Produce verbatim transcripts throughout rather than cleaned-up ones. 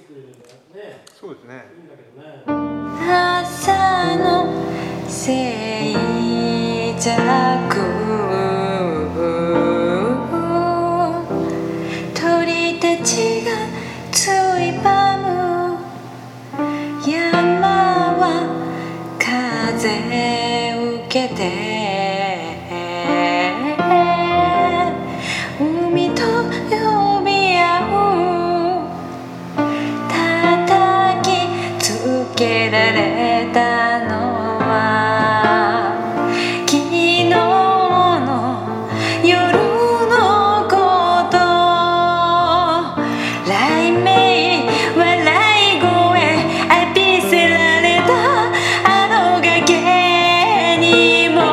てくれればね。 そうですね。 いいんだけどね。 朝の静寂鳥たちがついばむ山は風受けて海と呼び合う叩きつけられたのは昨日の夜のこと雷鳴笑い声浴びせられたあの崖にも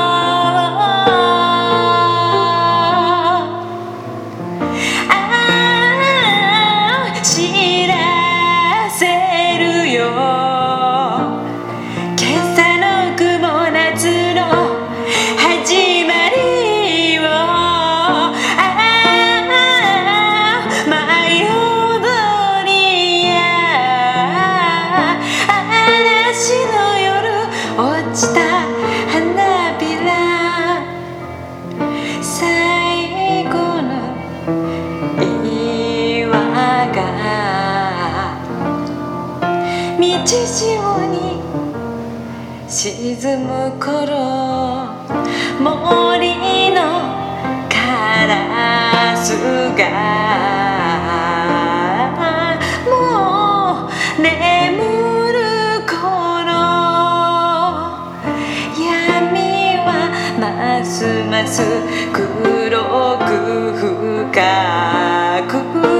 ああ知らせるよ今朝の雲夏の始まりをああ舞い踊りや嵐の夜落ちた花びら最後の岩が道潮に沈む頃森のカラスがもう眠る頃闇はますます黒く深く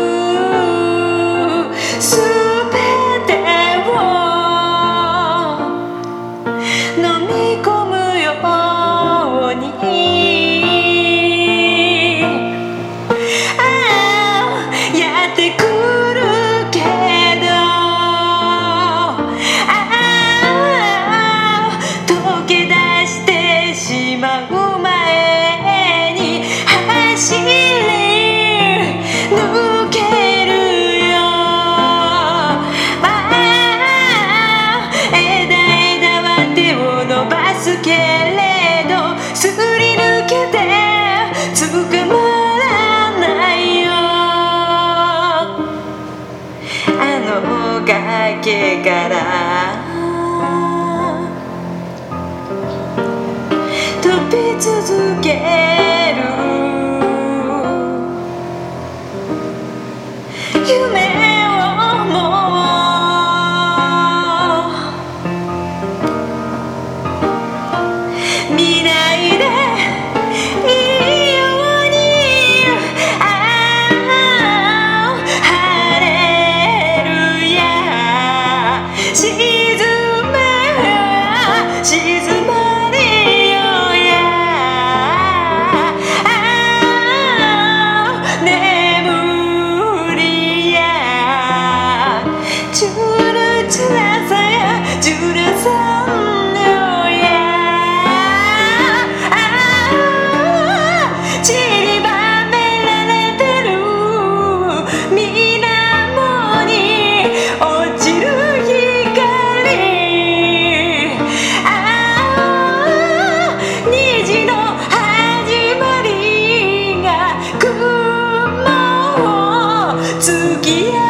すべてを飲み込むようにああやってくるけどああ溶け出してしまう前に走り抜けるよああ枝枝は手を伸ばすけれどすり抜けて捕まらないよあの崖から飛び続ける夢をもう見ないでいいようにああハレルヤ沈め沈まれよやああ眠りやジュルチュラさやジュルさんよやああ散りばめられてる水面に落ちる光ああ虹の始まりが雲を突き破